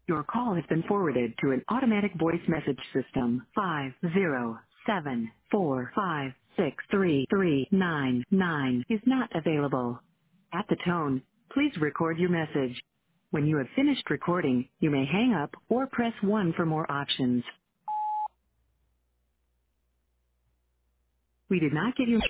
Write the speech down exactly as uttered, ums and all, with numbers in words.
Your call has been forwarded to an automatic voice message system. Five zero seven four five six three three nine nine is not available. At the tone, please record your message. When you have finished recording, you may hang up or press one for more options. We did not get your